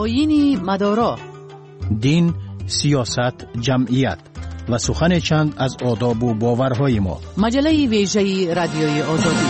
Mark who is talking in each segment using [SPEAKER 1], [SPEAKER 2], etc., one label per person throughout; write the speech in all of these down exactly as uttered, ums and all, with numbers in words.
[SPEAKER 1] آیین مدارا،
[SPEAKER 2] دین، سیاست، جمعیت و سخن چند از آداب و باورهای ما.
[SPEAKER 1] مجله ویژه رادیوی آزادی.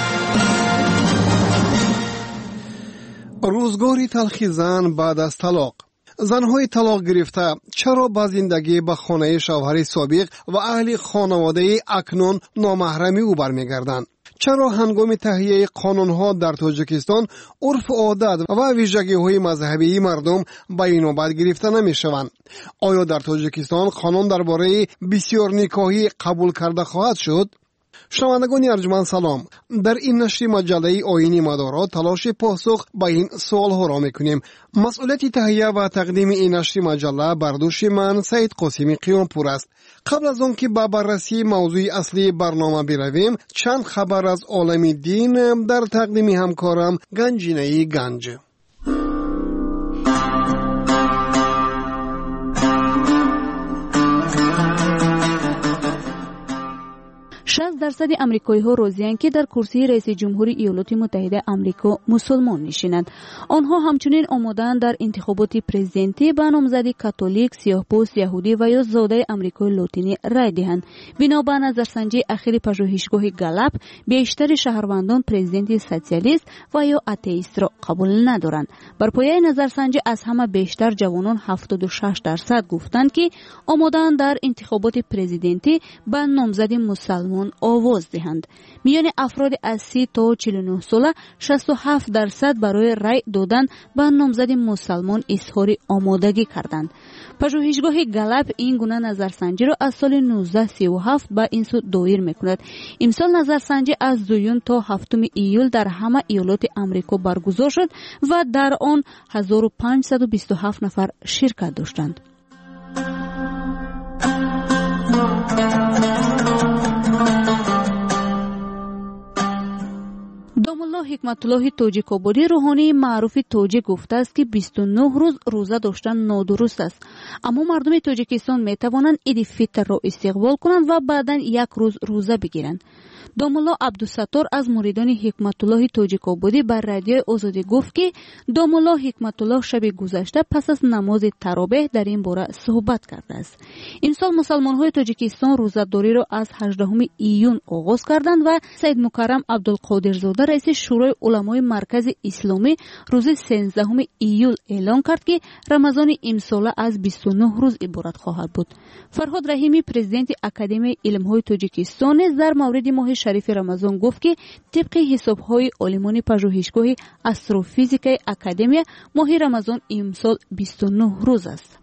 [SPEAKER 3] روزگاری تلخی زن بعد از طلاق. زنهای طلاق گرفته چرا با زندگی به خانه شوهر سابق و اهل خانواده اکنون نامحرمی او برمیگردند؟ چرا هنگام تهیه قانونها در تاجیکستان عرف و عادت و ویژگی‌های مذهبی مردم به این نوبت گرفته نمی‌شوند؟ آیا در تاجیکستان قانون درباره بسیار نکاحی قبول کرده خواهد شد؟ شنوندگان ارجمند سلام. در این نشر مجله آیین مدارا تلاش پاسخ به این سوال‌ها را می‌کنیم. مسئولیت تهیه و تقدیم این نشر مجله بر دوش من سید قاسمی قیامپور است. قبل از آن که به بررسی موضوع اصلی برنامه برویم، چند خبر از عالم دین در تقدیم همکارم گنجینه گنج.
[SPEAKER 4] شصت درصد امریکایی ها راضی‌اند که در کرسی رئیس جمهوری ایالات متحده آمریکا مسلمان نشینند. آنها همچنین آماده‌اند در انتخابات پرزیدنتی به نامزدی کاتولیک، سیاه‌پوست، یهودی و یا زاده آمریکای لاتینی رای دهند. بنابر نظرسنجی اخیر پژوهشگاه گالپ، بیشتر شهروندان پرزیدنت سوسیالیست و یا آتئیست را قبول ندارند. بر پایه نظرسنجی از همه بیشتر جوانان هفتاد و شش درصد گفتند که آماده‌اند در انتخابات پرزیدنتی به نامزد مسلمان آواز دهند. میان افراد از سی تا چهل و نه ساله شصت و هفت درصد برای رای دادن به نامزد مسلمان اظهار آمادگی کردند. پژوهشگاه گالپ این گونه نظرسنجی را از سال نوزده سی و هفت به این سو دایر میکند. امسال نظرسنجی از دوم تا هفتم ایول در همه ایالات آمریکا برگزار شد و در آن هزار و پانصد و بیست و هفت نفر شرکت داشتند. دامالله حکمت الله تاجیک آبادی روحانی معروف تاجیک گفته است که بیست و نه روز روزه داشتن نادرست است، اما مردم تاجیکستان می توانند عید فطر را استقبال کنند و بعداً یک روز روزه بگیرند. دامالله عبدالستار از مریدان حکمت الله تاجیک آبادی بر رادیو آزادی گفت که دامالله حکمت الله شب گذشته پس از نماز تراویح در این باره صحبت کرده است. امسال مسلمان های تاجیکستان روزه‌داری را از هجدهم ایون آغاز کردند و سید مکرم عبدالقادر زاده رئیس شورای علمای مرکز اسلامی روز سیزدهم ایول اعلان کرد که رمضان امسال از بیست و نه روز عبارت خواهد بود. فرهاد رحیمی پرزیدنت اکادمی علم‌های تاجیکستان در مورد ماه شریف رمضان گفت که طبق حساب‌های عالمان پژوهشگاه استروفیزیک اکادمی ماه رمضان امسال بیست و نه روز است.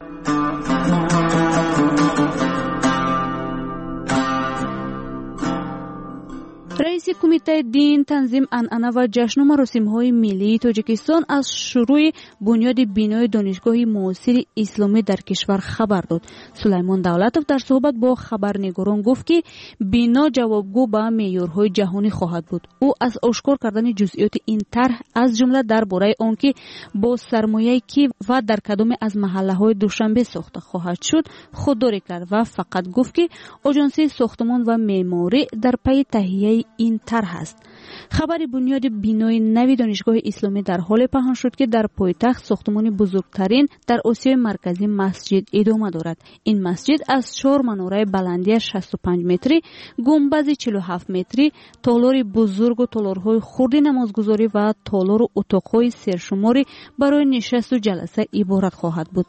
[SPEAKER 4] رئیس کمیته دین، تنظیم عنعنه و جشن و مراسم‌های ملی تاجیکستان از شروع بنیاد بینای دانشگاه معاصر اسلامی در کشور خبر داد. سلیمان دولتوف در صحبت با خبرنگاران گفت که بنا جوابگو به معیارهای جهانی خواهد بود. او از آشکار کردن جزئیات این طرح از جمله درباره آنکه با سرمایه کی و در کدام از محله‌های دوشنبه ساخته خواهد شد خودداری کرد و فقط گفت که آژانس ساختمان و معماری در پی تهیه این طرح است. خبر بنیاد بینای نوی دانشگاه اسلامی در حال پنهان شد که در پایتخت ساختمان بزرگترین در آسیای مرکزی مسجد ادامه دارد. این مسجد از چهار مناره بلندی شصت و پنج متری، گنبد چهل و هفت متری، تالار بزرگ و تالارهای خرد نمازگزاری و تالار و اتاقهای سرشماری برای نشست و جلسه عبارت خواهد بود.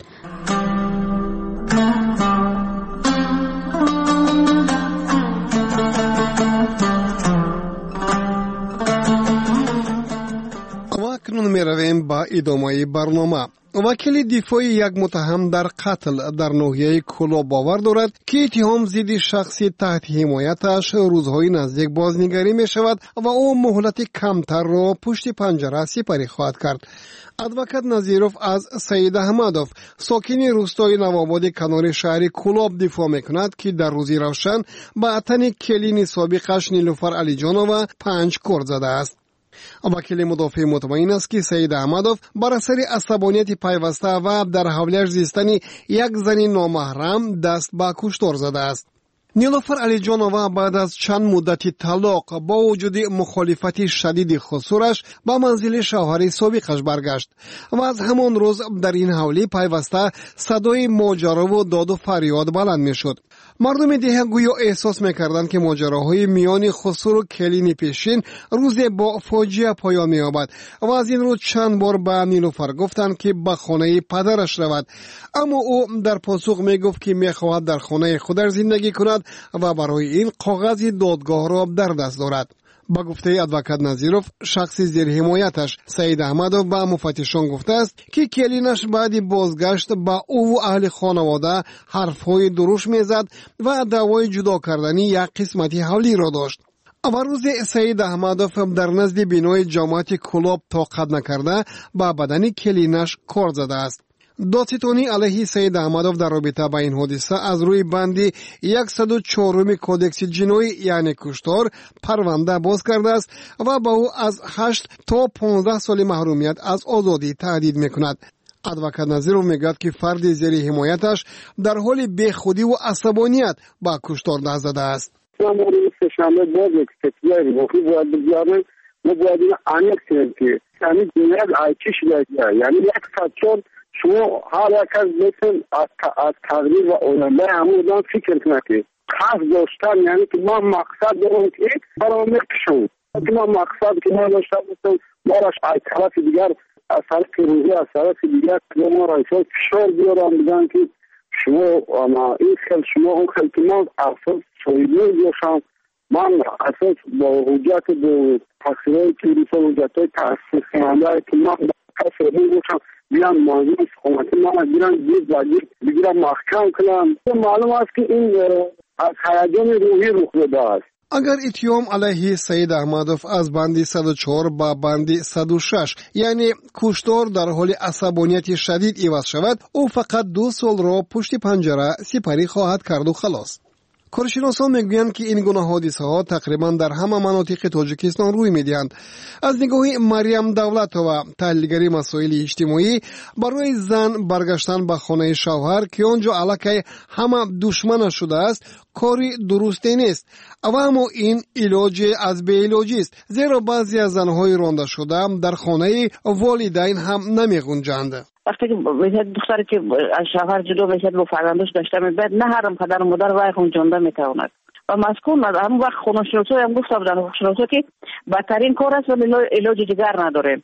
[SPEAKER 3] اکنون می رویم با ادامه برنامه. وکیل دفاع یک متهم در قتل در ناحیه کلاب باور دارد که اتهام ضد شخصی تحت حمایتش روزهای نزدیک بازنگری می شود و او مهلت کمتر را پشت پنجره سپری خواهد کرد. ادوکات نظیروف از سید احمدوف ساکن روستای نوآباد کنار شهر کلاب دفاع میکند که در روزی روشن به تن کلین سابقش نیلوفر علیجانووا پنج کور زده است. وکیل مدافع مطمئن است که سید احمدوف بر اثر عصبانیت پیوسته و در حواله‌اش زیستن یک زن نامحرم دست به کشتار زده است. نیلوفر علیجانова بعد از چند مدتی طلاق با وجود مخالفت شدید خسورش به منزل شوهر سابقش برگشت و از همان روز در این حولی پیوسته صدای ماجرا و داد و فریاد بلند می شد. مردم دیه گویا احساس میکردند که ماجراهای میان خسرو و کلین پیشین روز با فاجعه پایان می‌یابد و از این رو چند بار به نیلوفر گفتند که به خانه پدرش رود، اما او در پاسخ میگفت که میخواهد در خانه خودش زندگی کند و برای این کاغذ دادگاه را در دست دارد. با گفته ادوکات نظیروف، شخصی زیر حمایتش سعید احمدوف به مفتشان گفته است که کلینش بعد بازگشت با او و اهل خانواده حرفهای دروش میزد و دعوای جدا کردنی یک قسمتی حولی را داشت. و روز سعید احمدوف در نزد بینای جماعت کلاب طاقت نکرده با بدن کلینش کار زده است. دادستانی علیه سعید احمدوف در رابطه با این حادثه از روی بندی صد و چهار کودکس جنایی یعنی کشتار پرونده باز کرده است و با او از هشت تا پانزده سال محرومیت از آزادی تهدید میکند. ادوکات نظیروف میگوید که فرد زیر حمایتش در حال بیخودی و عصبانیت با کشتار دست زده است.
[SPEAKER 5] ما سه‌شنبه باز یک تکیاری وقتی باید بگیارم ما باید این انک کنیم که یعنی جنایت آیچی شده یعنی یک ساعت شما هر یک از مثل از تقریر و علمه همون فکر کنه که خاص داشتن یعنی که ما مقصد دارم که برای مکشون که ما مقصد که ما داشتن مثل ما راش از طرف دیگر از طرف روزی از طرف دیگر که ما راش فشار بیارم بگن که شما این خیل شما اون خیل که ما اساس شایدی باشم من اساس با حجت با تقصیرهای که ریسا حجت های تحصیل خیانده که من کسی رو باشم بیان موضوع حکومتی من بیان دید و دید بگیرم محکم کنم. معلوم است که این از هیجان روحی رخ داده است.
[SPEAKER 3] اگر اتهام علیه سعید احمدوف از بندی صد و چهار با بندی صد و شش یعنی کشتار در حال عصبانیت شدید عوض شود، او فقط دو سال را پشت پنجره سپری خواهد کرد و خلاص. کارشناسان میگویند که این گونه حادثه ها تقریبا در همه مناطق تاجیکستان روی میدهند. از نگاه مریم دولتова تحلیلگری مسائل اجتماعی، برای زن برگشتن به خانه شوهر که آنجا الکی همه دشمن شده است کاری درستی نیست و اما این علاج از بی علاجی است، زیرا بعضی از زنهای رانده شده در خانه والدین هم نمی‌گنجند.
[SPEAKER 6] وقتی که میشه دختری که از شوهر جدا میشه با فرزندش داشته میباید نه هر پدر و مادر وای خون جنده میتواند و مسکون هم وقت خونشناسا هم گفتم در خونشناسا که بدترین کار است ولی علاج دیگر نداره.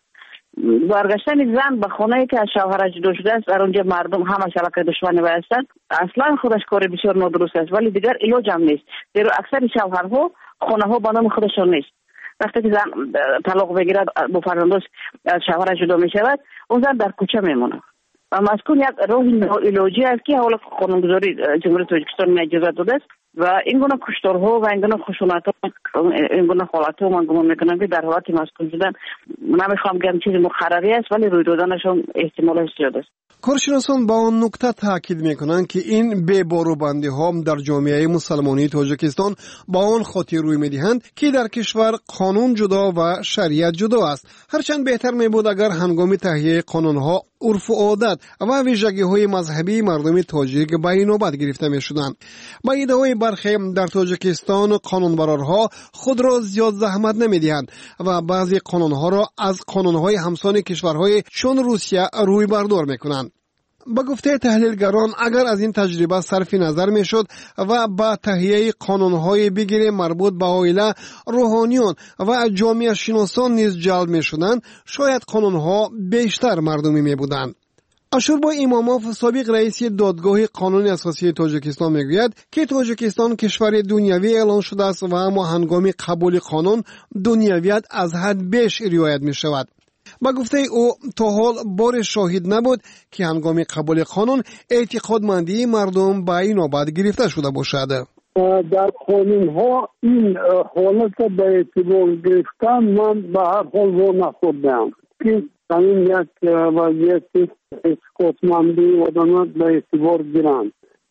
[SPEAKER 6] برگشتن زن به خانه‌ای که از شوهر جدا شده است در اونجا مردم همه شبکه دشمنی هستند اصلا خودش کار بسیار نادرست است ولی دیگر علاج هم نیست، زیرا اکثر شوهرها خانه ها با نام خودشان نیست. وقتی که زن طلاق بگیرد با فرزندش از شوهر جدا می شود اون زن در کوچه میمونه و مسکون یک راه علاجی است که حالا قانونگذاری جمهوری تاجیکستان می اجازه داده است و این گونه کشتارها و این گونه خشونت‌ها این گونه حالت‌ها من گمان میکنم که در حالت مسکون شدن نمیخوام بگم چیزی مقرری است ولی روی دادنشون احتمالش زیاد است.
[SPEAKER 3] کارشناسان با آن نکته تاکید میکنند که این بی‌باروبندی ها در جامعه مسلمانی تاجیکستان با آن خاطر روی میدهند که در کشور قانون جدا و شریعت جدا است. هرچند بهتر میبود اگر هنگام تهیه قانون ها عرف و عادت و ویژگی های مذهبی مردم تاجیک به این نوبت گرفته میشدند. با ایده های برخی در تاجیکستان قانونبرارها خود را زیاد زحمت نمیدهند و بعضی قانون ها را از قانون های همسان کشورهای چون روسیه روی بردار میکنند. با گفته تحلیلگران اگر از این تجربه صرف نظر میشد و با تهیه قانونهای بگیری مربوط به عائله، روحانیون و جامعه شناسان نیز جلب میشدند، شاید قانونها بیشتر مردمی میبودند. اشوربای اماموف سابق رئیس دادگاه قانون اساسی تاجیکستان میگوید که تاجیکستان کشور دنیوی اعلان شده است و اما هنگام قبول قانون دنیویت از حد بیش رعایت می شود. با گفته او تا حال بار شاهد نبود که هنگام قبول قانون اعتقادمندی مردم به این نوبت گرفته شده باشد.
[SPEAKER 5] در قانون ها این حالت به اعتبار گرفتن من به هر حال رو نخوردم که این یک وضعیت اعتقادمندی آدمات به اعتبار گیرند.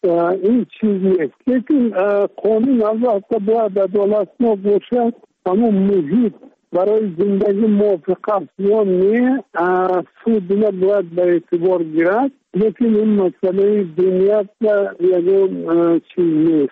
[SPEAKER 5] این چیز نیست، لیکن قانون البته باید عدالتمند باشد، اما محیط برای زندگی موافق است یا نه سود نباید به اعتبار گیرد، لیکن این مسئله دنیت یکون چیز نیست.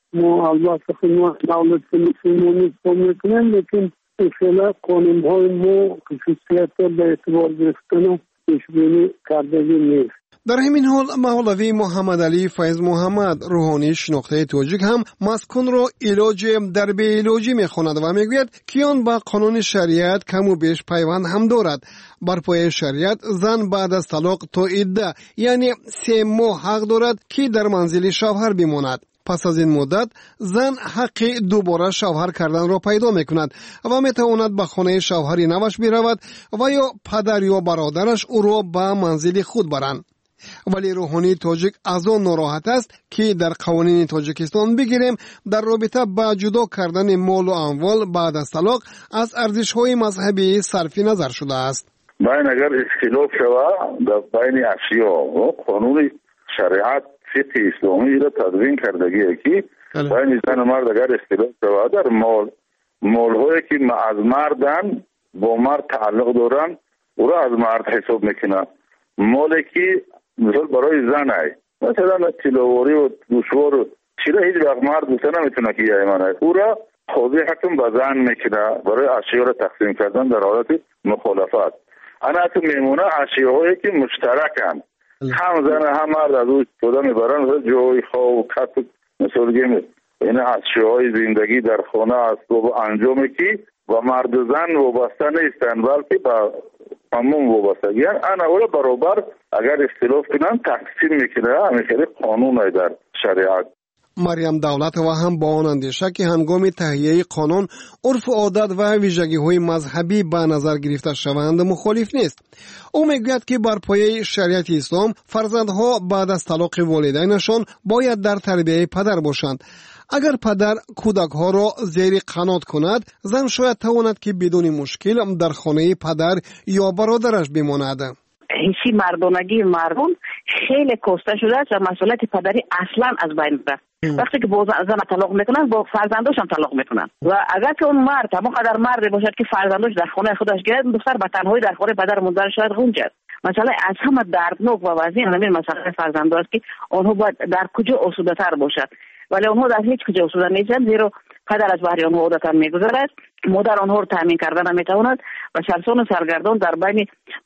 [SPEAKER 5] ما البته خدمت دولت مسلمانی کم میکنیم، لیکن اصلا قانون های ما خصوصیت به اعتبار گرفتن و پیشبینی کردگی نیست.
[SPEAKER 3] در همین حال مولوی محمد علی فیض محمد روحانی شناخته توجیک هم مسکن را علاج در بی علاجی میخواند و میگوید که آن با قانون شریعت کم و بیش پیوند هم دارد. بر پایه شریعت زن بعد از طلاق تا عده یعنی سه ماه حق دارد که در منزل شوهر بماند. پس از این مدت زن حق دوباره شوهر کردن را پیدا میکند و میتواند به خانه شوهر نوش برود و یا پدر یا برادرش او را به منزل خود برند. ولی روحانی تاجیک از آن ناراحت است که در قوانین تاجیکستان بگیریم در رابطه با جدا کردن مال و اموال بعد از طلاق از ارزش‌های مذهبی صرف نظر شده است.
[SPEAKER 7] باید اگر اختلاف شود در بین اشیا و قانون شریعت فقه اسلامی را تدوین کردگی که بین زن و مرد اگر اختلاف شود در مال مال‌هایی که از مردن با مرد تعلق دارن او را از مرد حساب میکنه. مالی که مثال برای زن ای مثلا تلاواری و گوشوار چیره هیچ وقت مرد دوسته نمیتونه که یایمانه او را قاضی حکم به زن میکنه برای اشیا را تقسیم کردن در حالت مخالفت. انا حتی میمونه اشیاهایی که مشترکن هم زن هم مرد از او استفاده میبرن و جای خواب و کت مثال گیم این اشیاهای زندگی در خانه است و انجامی که و مرد زن وابسته نیستن بلکه با عموم وابسته گیرن. انا اولا برابر اگر اختلاف کنن تقسیم میکنه. همیشه قانون های در شریعت.
[SPEAKER 3] مریم دولت و هم با آن اندیشه که هنگام تهیه قانون عرف و عادت و ویژگی های مذهبی به نظر گرفته شوند مخالف نیست. او میگوید که بر پایه شریعت اسلام فرزندها بعد از طلاق والدینشان باید در تربیه پدر باشند. اگر پدر کودک ها را زیر قنات کند زن شاید تواند که بدون مشکل در خانه پدر یا برادرش بماند.
[SPEAKER 6] حسی مردانگی مردم خیلی کاسته شده است و مسئولیت پدری اصلا از بین رفت. وقتی که با زن طلاق میکنن با فرزنداش هم طلاق میکنن و اگر که اون مرد همون قدر مرد باشد که فرزنداش در خانه خودش گرد دختر به تنهایی در خانه پدر مادر شاید غنجد. مثلا از همه دردناک و وضعی همین مسئله فرزندا است که آنها باید در کجا آسوده تر باشد ولی آنها در هیچ کجا آسوده نیستند زیرا پدر از بحری آنها عادتا میگذرد مادر آنها رو تامین کردن نمیتواند و سرسان و سرگردان در بین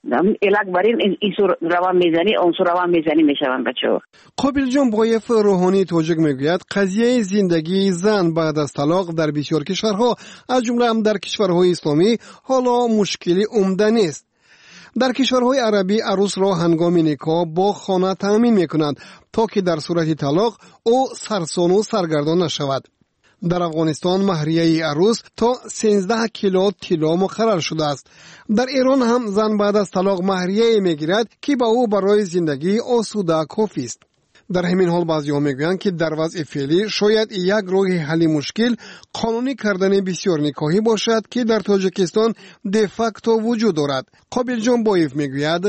[SPEAKER 6] الک برین این سور روان میزنی اون سور روان میزنی میشوند بچه‌ها.
[SPEAKER 3] قابل جان بایف روحانی توجیک میگوید قضیه زندگی زن بعد از طلاق در بسیار کشورها از جمله هم در کشورهای اسلامی حالا مشکلی عمده نیست. در کشورهای عربی عروس را هنگام نکاح با خانه تامین میکنند تا که در صورت طلاق او سرسان و سرگردان نشود. در افغانستان مهریه عروس تا سیزده کیلو طلا مقرر شده است. در ایران هم زن بعد از طلاق مهریه میگیرد که با او برای زندگی آسوده کافی است. در همین حال بعضی‌ها میگویند که در وضع فعلی شاید یک راه حل مشکل قانونی کردن بسیار نکاحی باشد که در تاجیکستان د فاکتو وجود دارد. قابل جان بایف میگوید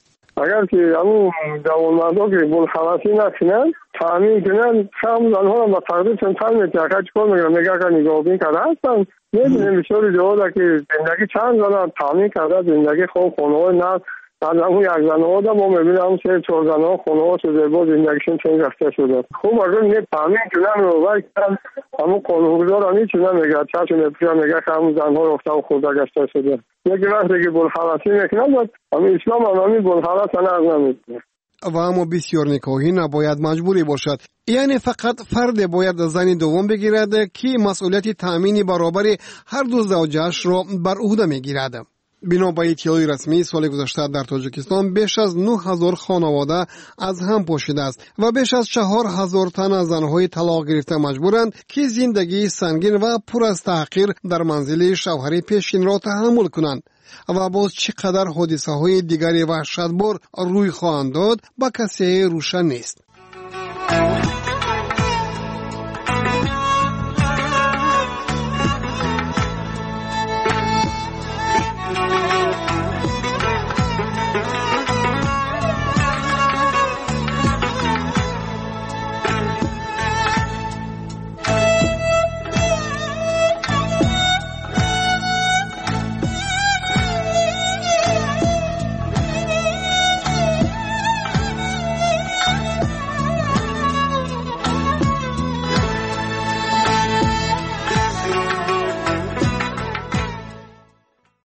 [SPEAKER 5] اگر که همون جوانمردا که بول خلاصی نکنن تامین کنن هم زنها را با تقریب سنتر میکنن که چکار میگن میگه که نگاه بین کرده هستن میدونیم بسیاری جواده که زندگی چند زن تامین کرده زندگی خوب خانه نه از همون یک زنها دا ما میبینم سه چهار زنها خانه ها شده با زندگیشون چنین رفته شده. خوب اگر یه تامین کنن رو باید کنن همون قانونگذار هم هیچی نمیگه چهچون نپیان میگه که همون زنها رفته و خورده گشته شده. یکی وقتی که بلخلاصی میکنن باید همون اسلام هم همین بلخلاص هم نمیکنه
[SPEAKER 3] و اما بسیار نکاحی نباید مجبوری باشد. یعنی فقط فرد باید زن دوم بگیرد که مسئولیت تامین برابر هر دو زوجش را بر عهده میگیرد. بنا به اطلاع رسمی سال گذشته در تاجیکستان بیش از نه هزار خانواده از هم پاشیده است و بیش از چهار هزار تن از زنهای طلاق گرفته مجبورند که زندگی سنگین و پر از تحقیر در منزل شوهر پیشین را تحمل کنند و باز چقدر حادثه های دیگری وحشتبار روی خواهند داد با کسی روشن نیست.